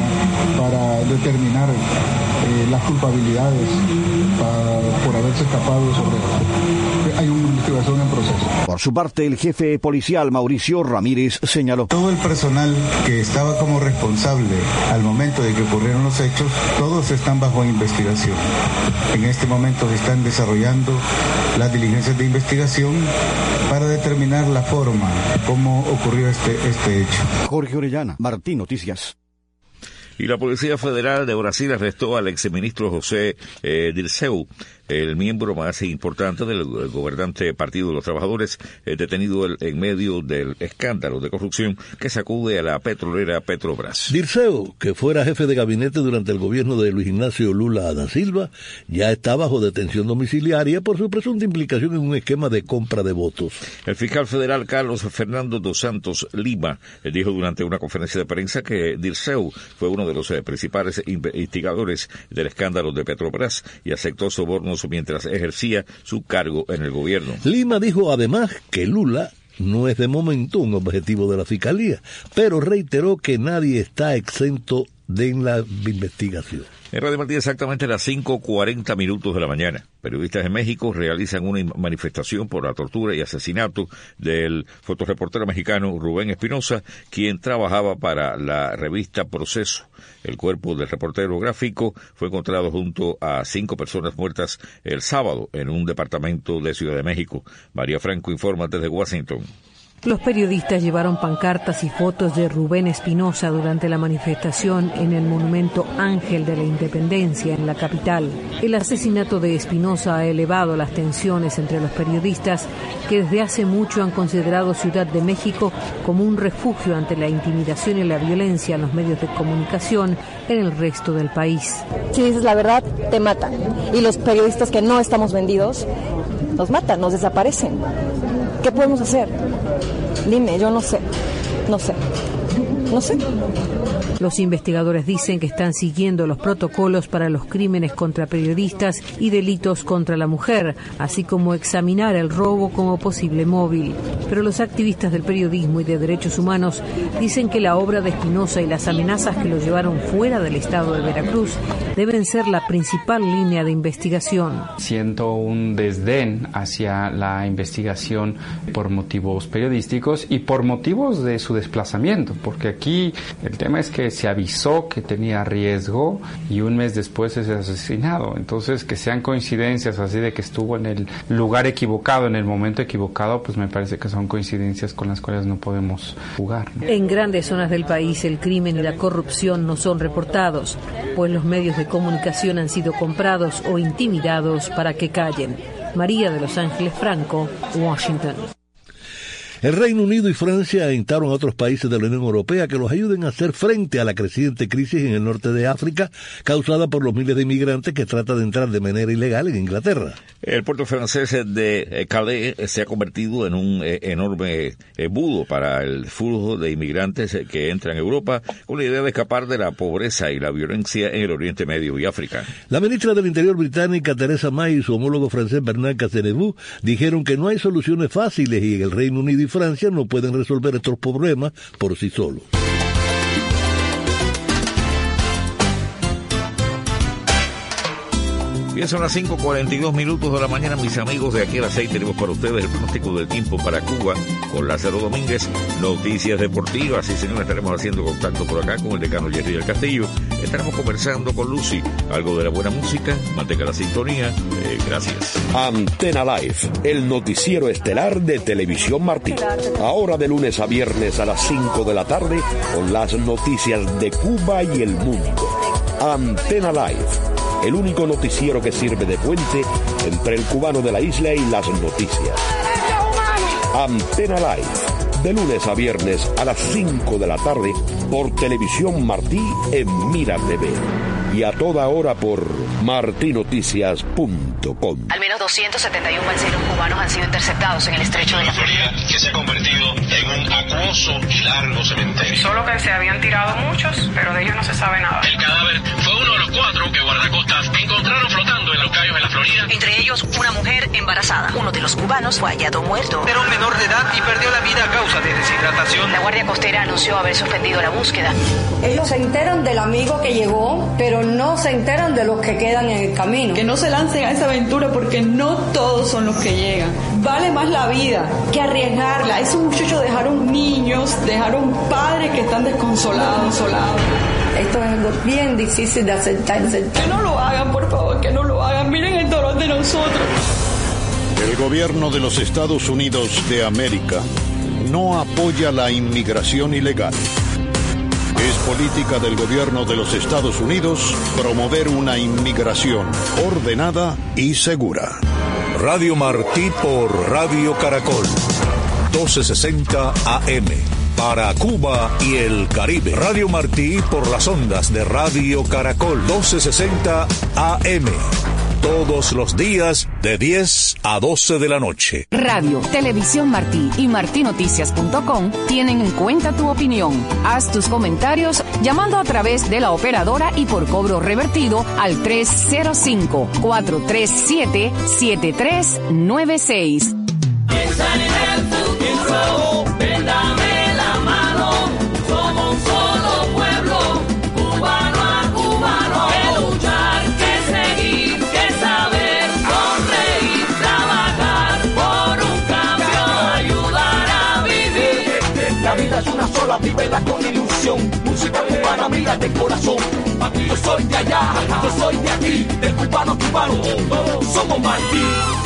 para determinar las culpabilidades por haberse escapado sobre eso. Hay una investigación en proceso. Por su parte, el jefe policial Mauricio Ramírez señaló: todo el personal que estaba como responsable al momento de que ocurrieron los hechos, todos están bajo investigación. En este momento se están desarrollando las diligencias de investigación para determinar la forma como ocurrió este hecho. Jorge Orellana, Martín Noticias. Y la Policía Federal de Brasil arrestó al exministro José Dirceu, el miembro más importante del gobernante Partido de los Trabajadores, detenido en medio del escándalo de corrupción que sacude a la petrolera Petrobras. Dirceu, que fuera jefe de gabinete durante el gobierno de Luis Ignacio Lula da Silva, ya está bajo detención domiciliaria por su presunta implicación en un esquema de compra de votos. El fiscal federal Carlos Fernando dos Santos Lima dijo durante una conferencia de prensa que Dirceu fue uno de los principales investigadores del escándalo de Petrobras y aceptó sobornos mientras ejercía su cargo en el gobierno. Lima dijo además que Lula no es de momento un objetivo de la Fiscalía, pero reiteró que nadie está exento de la investigación. En Radio Martí, exactamente a las 5:40 de la mañana, periodistas en México realizan una manifestación por la tortura y asesinato del fotoreportero mexicano Rubén Espinosa, quien trabajaba para la revista Proceso. El cuerpo del reportero gráfico fue encontrado junto a 5 personas muertas el sábado en un departamento de Ciudad de México. María Franco informa desde Washington. Los periodistas llevaron pancartas y fotos de Rubén Espinosa durante la manifestación en el monumento Ángel de la Independencia en la capital. El asesinato de Espinosa ha elevado las tensiones entre los periodistas que desde hace mucho han considerado Ciudad de México como un refugio ante la intimidación y la violencia en los medios de comunicación en el resto del país. Si dices la verdad, te matan. Y los periodistas que no estamos vendidos, nos matan, nos desaparecen. ¿Qué podemos hacer? Dime, yo no sé. Los investigadores dicen que están siguiendo los protocolos para los crímenes contra periodistas y delitos contra la mujer, así como examinar el robo como posible móvil. Pero los activistas del periodismo y de derechos humanos dicen que la obra de Espinosa y las amenazas que lo llevaron fuera del estado de Veracruz deben ser la principal línea de investigación. Siento un desdén hacia la investigación por motivos periodísticos y por motivos de su desplazamiento, porque aquí el tema es que se avisó que tenía riesgo y un mes después es asesinado. Entonces, que sean coincidencias así de que estuvo en el lugar equivocado, en el momento equivocado, pues me parece que son coincidencias con las cuales no podemos jugar, ¿no? En grandes zonas del país el crimen y la corrupción no son reportados, pues los medios de comunicación han sido comprados o intimidados para que callen. María de Los Ángeles Franco, Washington. El Reino Unido y Francia instaron a otros países de la Unión Europea que los ayuden a hacer frente a la creciente crisis en el norte de África causada por los miles de inmigrantes que tratan de entrar de manera ilegal en Inglaterra. El puerto francés de Calais se ha convertido en un enorme embudo para el flujo de inmigrantes que entran a Europa con la idea de escapar de la pobreza y la violencia en el Oriente Medio y África. La ministra del Interior británica Theresa May y su homólogo francés Bernard Cazeneuve dijeron que no hay soluciones fáciles y el Reino Unido y Francia no pueden resolver estos problemas por sí solos. Bien, son las 5:42 minutos de la mañana, mis amigos. De aquí a las 6 tenemos para ustedes el pronóstico del tiempo para Cuba con Lázaro Domínguez, noticias deportivas. Y señores, estaremos haciendo contacto por acá con el decano Jerry del Castillo. Estaremos conversando con Lucy, algo de la buena música. Mantenga la sintonía. Gracias. Antena Live, el noticiero estelar de Televisión Martí. Ahora de lunes a viernes a las 5 de la tarde con las noticias de Cuba y el mundo. Antena Live, el único noticiero que sirve de puente entre el cubano de la isla y las noticias. Antena Live, de lunes a viernes a las 5 de la tarde por Televisión Martí en Mira TV. Y a toda hora por martinoticias.com. Al menos 271 balseros cubanos han sido interceptados en el estrecho de la Florida, que se ha convertido en un acuoso y largo cementerio. Solo que se habían tirado muchos, pero de ellos no se sabe nada. El cadáver fue uno de los 4 que guardacostas encontraron flotando en los cayos de la Florida. Entre ellos, una mujer embarazada. Uno de los cubanos fue hallado muerto. Era un menor de edad y perdió la vida a causa de deshidratación. La Guardia Costera anunció haber suspendido la búsqueda. Ellos se enteran del amigo que llegó, pero no se enteran de los que quedan en el camino. Que no se lancen a esa aventura porque no todos son los que llegan. Vale más la vida que arriesgarla. Esos muchachos dejaron niños, dejaron padres que están desconsolados, solados. Esto es algo bien difícil de aceptar. Que no lo hagan, por favor, que no lo hagan. Miren el dolor de nosotros. El gobierno de los Estados Unidos de América no apoya la inmigración ilegal. Es política del gobierno de los Estados Unidos promover una inmigración ordenada y segura. Radio Martí por Radio Caracol, 1260 AM. Para Cuba y el Caribe. Radio Martí por las ondas de Radio Caracol, 1260 AM. Todos los días de 10 a 12 de la noche. Radio, Televisión Martí y martinoticias.com tienen en cuenta tu opinión. Haz tus comentarios llamando a través de la operadora y por cobro revertido al 305-437-7396. Vívela con ilusión, música cubana, mira de corazón. Aquí yo soy de allá, yo soy de aquí, del cubano, todos somos Martí.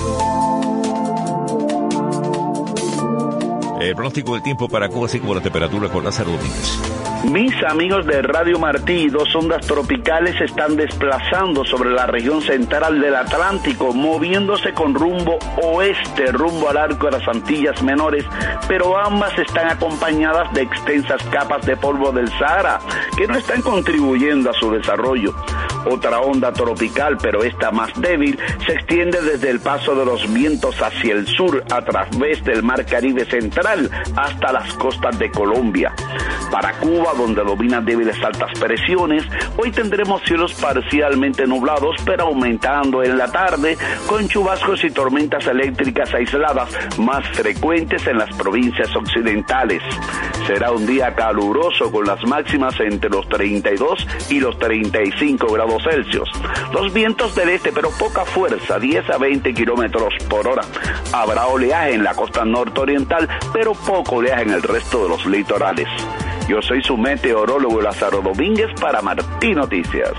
El pronóstico del tiempo para Cuba, así como la temperatura con Lázaro Domínguez. Mis amigos de Radio Martí, 2 ondas tropicales se están desplazando sobre la región central del Atlántico, moviéndose con rumbo oeste, rumbo al arco de las Antillas Menores, pero ambas están acompañadas de extensas capas de polvo del Sahara, que no están contribuyendo a su desarrollo. Otra onda tropical, pero esta más débil, se extiende desde el paso de los vientos hacia el sur, a través del Mar Caribe Central, hasta las costas de Colombia. Para Cuba, donde dominan débiles altas presiones, hoy tendremos cielos parcialmente nublados, pero aumentando en la tarde, con chubascos y tormentas eléctricas aisladas, más frecuentes en las provincias occidentales. Será un día caluroso, con las máximas entre los 32 y los 35 grados Celsius. Los vientos del este, pero poca fuerza, 10 a 20 kilómetros por hora. Habrá oleaje en la costa nororiental, pero poco oleaje en el resto de los litorales. Yo soy su meteorólogo Lázaro Domínguez para Martí Noticias.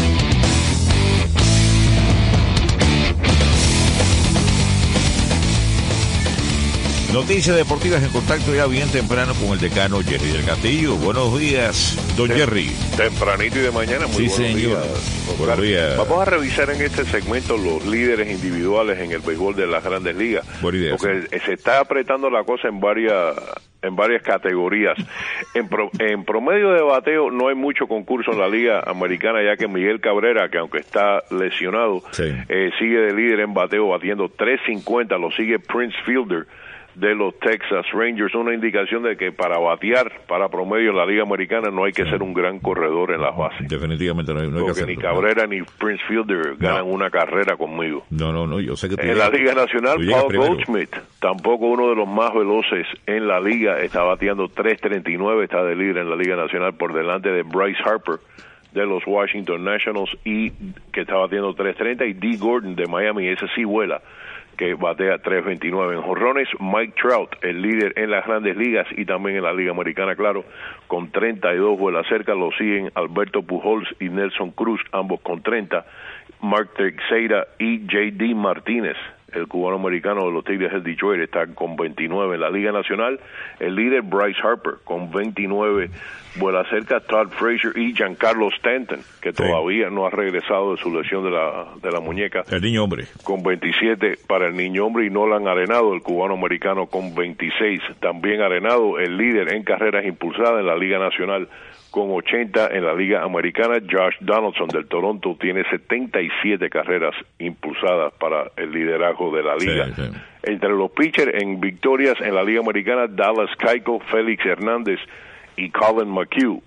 Noticias deportivas en contacto ya bien temprano con el decano Jerry del Castillo. Buenos días, don Jerry. Tempranito y de mañana, muy buenos días. Buenos días. Vamos a revisar en este segmento los líderes individuales en el béisbol de las Grandes Ligas. Buena idea. Porque se está apretando la cosa en varias categorías. En promedio de bateo no hay mucho concurso en la Liga Americana, ya que Miguel Cabrera, que aunque está lesionado, sigue de líder en bateo, batiendo .350, lo sigue Prince Fielder de los Texas Rangers, una indicación de que para batear para promedio en la Liga Americana no hay que ser un gran corredor en las bases. Definitivamente no hay que hacerlo. Ni Cabrera ni Prince Fielder ganan una carrera conmigo. No, yo sé que en la Liga Nacional, Paul Goldschmidt, tampoco uno de los más veloces en la liga, está bateando .339, está de líder en la Liga Nacional por delante de Bryce Harper de los Washington Nationals y que está batiendo 3.30, y Dee Gordon de Miami, ese sí vuela, que batea 3.29. En jonrones, Mike Trout, el líder en las grandes ligas y también en la Liga Americana, claro, con 32 vuelas cerca. Lo siguen Alberto Pujols y Nelson Cruz, ambos con 30. Mark Teixeira y J.D. Martínez, el cubano-americano de los Tigres del Detroit, está con 29. En la Liga Nacional, el líder Bryce Harper, con 29 vuelas cerca. Todd Frazier y Giancarlo Stanton, que todavía no ha regresado de su lesión de la muñeca. El niño hombre. Con 27 para el niño hombre, y Nolan Arenado, el cubano-americano, con 26. También Arenado, el líder en carreras impulsadas en la Liga Nacional, con 80. En la Liga Americana, Josh Donaldson del Toronto tiene 77 carreras impulsadas para el liderazgo de la liga. Sí, sí. Entre los pitchers en victorias en la Liga Americana, Dallas Keuchel, Félix Hernández y Colin McHugh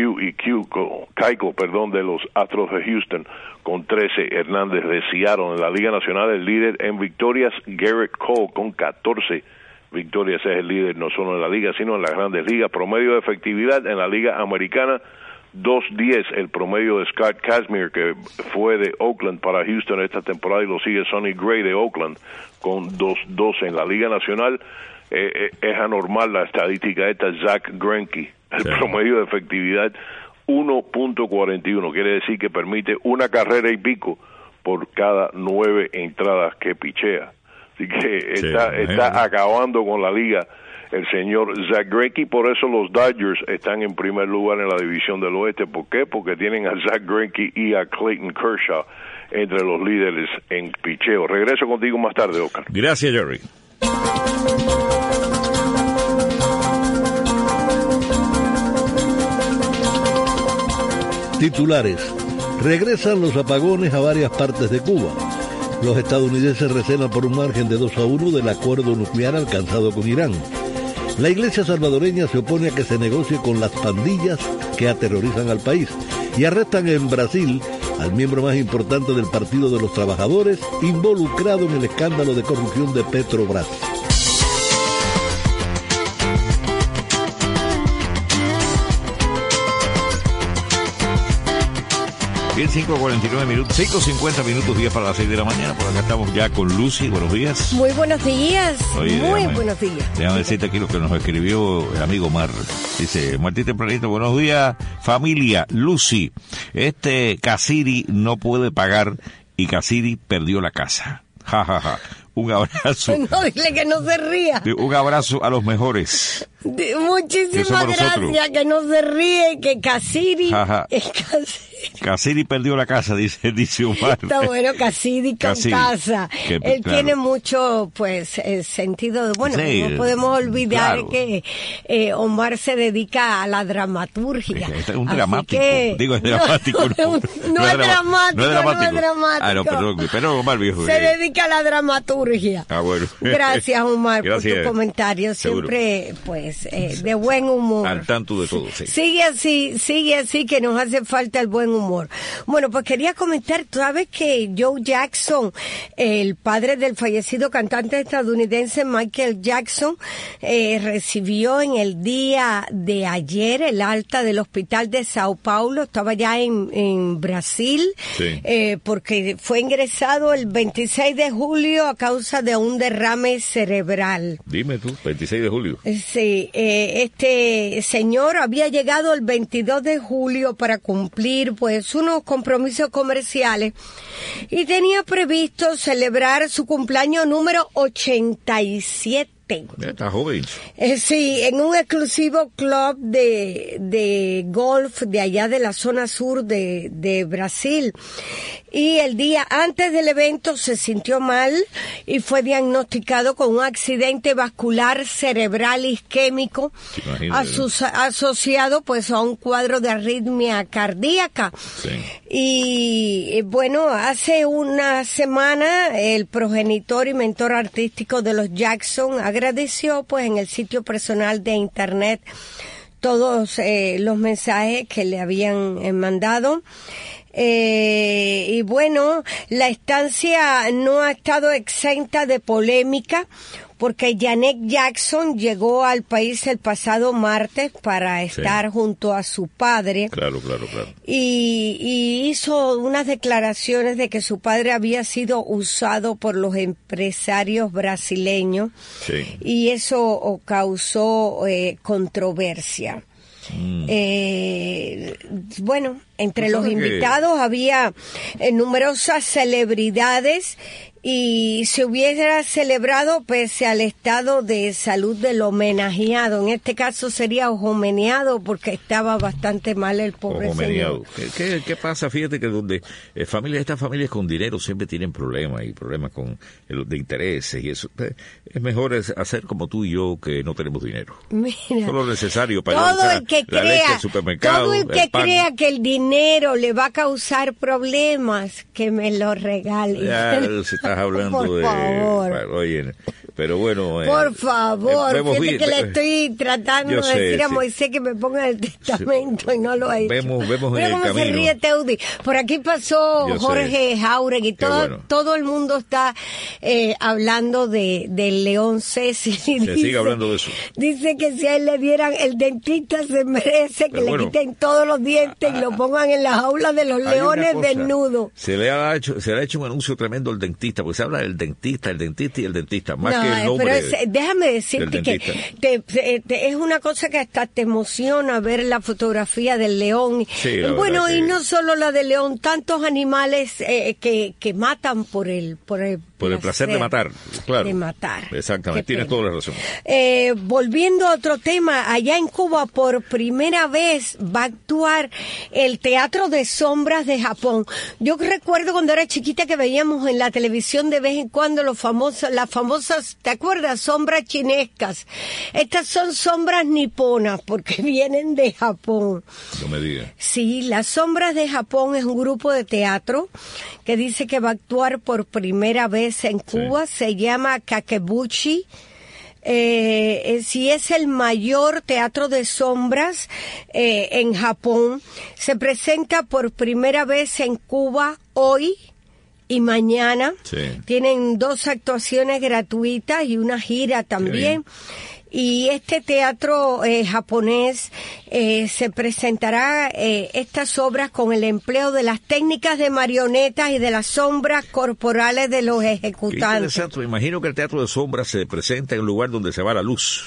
de los Astros de Houston, con 13. Hernández de Seattle. En la Liga Nacional, el líder en victorias, Garrett Cole, con 14 victorias, es el líder no solo en la liga, sino en las grandes ligas. Promedio de efectividad en la Liga Americana, 2.10, el promedio de Scott Kazmir, que fue de Oakland para Houston esta temporada, y lo sigue Sonny Gray de Oakland, con 2.12. En la Liga Nacional, es anormal la estadística esta. Zach Greinke, el promedio de efectividad, 1.41, quiere decir que permite una carrera y pico por cada 9 entradas que pichea. Así que está acabando con la liga el señor Zach Greinke. Por eso los Dodgers están en primer lugar en la división del oeste. ¿Por qué? Porque tienen a Zach Greinke y a Clayton Kershaw entre los líderes en picheo. Regreso contigo más tarde, Oscar. Gracias, Jerry. Titulares. Regresan los apagones a varias partes de Cuba. Los estadounidenses recelan por un margen de 2-1 del acuerdo nuclear alcanzado con Irán. La iglesia salvadoreña se opone a que se negocie con las pandillas que aterrorizan al país, y arrestan en Brasil al miembro más importante del Partido de los Trabajadores, involucrado en el escándalo de corrupción de Petrobras. Bien, 5:49 minutos, 5:50 minutos, 10 para las 6 de la mañana. Por acá estamos ya con Lucy. Buenos días. Muy buenos días. Oye, buenos días. Déjame decirte aquí lo que nos escribió el amigo Mar. Dice, Martín Tempranito, buenos días, familia. Lucy, Casiri no puede pagar y Casiri perdió la casa. Ja, ja, ja. Un abrazo. No, dile que no se ría. Un abrazo a los mejores. Muchísimas gracias, que no se ríe, que Casiri es Casiri. Casiri perdió la casa, dice Omar. Está bueno, Casiri con casa. Él tiene mucho, sentido de, no podemos olvidar que Omar se dedica a la dramaturgia. Es un dramático. Es dramático. No es dramático. Ah, no, perdón, Omar, viejo. Se dedica a la dramaturgia. Ah, bueno. Gracias, Omar, por tu comentario. Siempre, de buen humor. Al tanto de todo, sí. Sigue así, que nos hace falta el buen humor. Bueno, pues quería comentar, tú sabes que Joe Jackson, el padre del fallecido cantante estadounidense Michael Jackson, recibió en el día de ayer el alta del hospital de Sao Paulo. Estaba ya en Brasil, sí. Porque fue ingresado el 26 de julio a causa de un derrame cerebral. Dime tú, 26 de julio. Sí, este señor había llegado el 22 de julio para cumplir unos compromisos comerciales y tenía previsto celebrar su cumpleaños número 87. Está joven. Sí, en un exclusivo club de golf de allá de la zona sur de Brasil. Y el día antes del evento se sintió mal y fue diagnosticado con un accidente vascular cerebral isquémico asociado a un cuadro de arritmia cardíaca. Sí. Y bueno, hace una semana el progenitor y mentor artístico de los Jackson agradeció en el sitio personal de internet todos los mensajes que le habían mandado. Y bueno, la estancia no ha estado exenta de polémica porque Janet Jackson llegó al país el pasado martes para estar junto a su padre. Claro. Y hizo unas declaraciones de que su padre había sido usado por los empresarios brasileños. Sí. Y eso causó controversia. Bueno, entre los invitados había numerosas celebridades y se hubiera celebrado pese al estado de salud del homenajeado. En este caso sería homenajeado porque estaba bastante mal el pobre señor. ¿Qué pasa? Fíjate que donde estas familias con dinero siempre tienen problemas con de intereses y eso. Es mejor hacer como tú y yo que no tenemos dinero. Mira, solo lo necesario para todo el que la leche al supermercado, todo el que crea que el dinero le va a causar problemas, que me lo regale. Ya, si estás hablando por favor. Oye, pero bueno. Por favor, fíjate que le estoy tratando de decir a sí. Moisés que me ponga el testamento y no lo ha hecho. Vemos Mira en el cómo camino. Se ríe Teudi. Por aquí pasó Jorge Jauregui y todo el mundo está hablando del León Cecil. Se sigue hablando de eso. Dice que si a él le dieran el dentista se merece que le quiten todos los dientes y lo pongan en la jaula de los leones desnudos. Se le ha hecho un anuncio tremendo al dentista, porque se habla del dentista y el dentista, más que el nombre. Pero déjame decirte que es una cosa que hasta te emociona ver la fotografía del león. Sí, bueno, y no solo la del león, tantos animales que matan por el placer de matar, claro. De matar. Exactamente, tienes toda la razón. Volviendo a otro tema, allá en Cuba por primera vez va a actuar el Teatro de Sombras de Japón. Yo recuerdo cuando era chiquita que veíamos en la televisión de vez en cuando las famosas, ¿te acuerdas? Sombras chinescas. Estas son sombras niponas porque vienen de Japón. No me digas. Sí, las Sombras de Japón es un grupo de teatro que dice que va a actuar por primera vez en Cuba. Sí. Se llama Kakebuchi. Si es el mayor teatro de sombras en Japón. Se presenta por primera vez en Cuba hoy y mañana. Sí. Tienen 2 actuaciones gratuitas y una gira también. Y este teatro japonés se presentará estas obras con el empleo de las técnicas de marionetas y de las sombras corporales de los ejecutantes. Qué interesante. Me imagino que el teatro de sombras se presenta en un lugar donde se va la luz.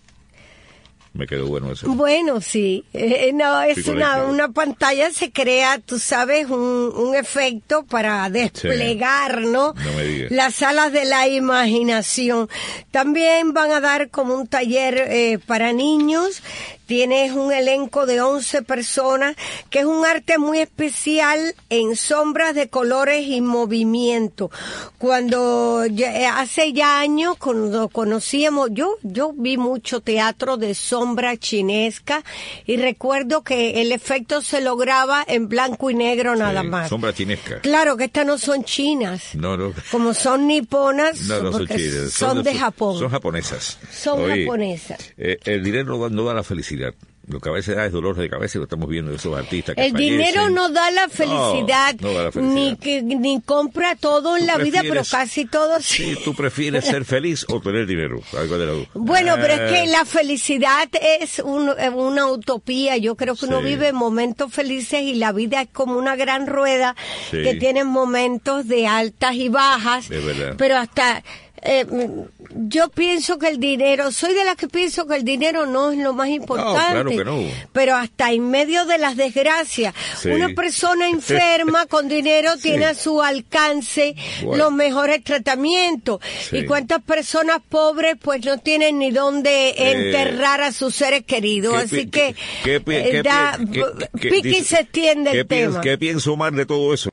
Me quedó bueno eso. Bueno, sí. No, es una pantalla, se crea, tú sabes, un efecto para desplegar, ¿no? No me digas. Las alas de la imaginación. También van a dar como un taller para niños. Tienes un elenco de 11 personas, que es un arte muy especial en sombras de colores y movimiento. Cuando hace ya años, cuando conocíamos, yo vi mucho teatro de sombra chinesca y recuerdo que el efecto se lograba en blanco y negro nada más. Sombra chinesca. Claro que estas no son chinas. No. Como son niponas, no son chinas. Son de Japón. Son japonesas. Son japonesas. El dinero no da la felicidad. Lo que a veces da es dolor de cabeza, y lo estamos viendo de esos artistas que el fallecen. dinero no da la felicidad, no da la felicidad. Ni compra todo en la vida, pero casi todo sí. Sí, tú prefieres ser feliz o tener dinero. Bueno, pero es que la felicidad es una utopía. Yo creo que uno vive momentos felices y la vida es como una gran rueda que tiene momentos de altas y bajas. Es verdad. Pero hasta... yo pienso que el dinero, soy de las que pienso que el dinero no es lo más importante. No, claro que no. Pero hasta en medio de las desgracias, una persona enferma con dinero tiene a su alcance los mejores tratamientos. Y cuántas personas pobres pues no tienen ni dónde enterrar a sus seres queridos. Así que pique y se extiende el tema. ¿Qué pienso mal de todo eso?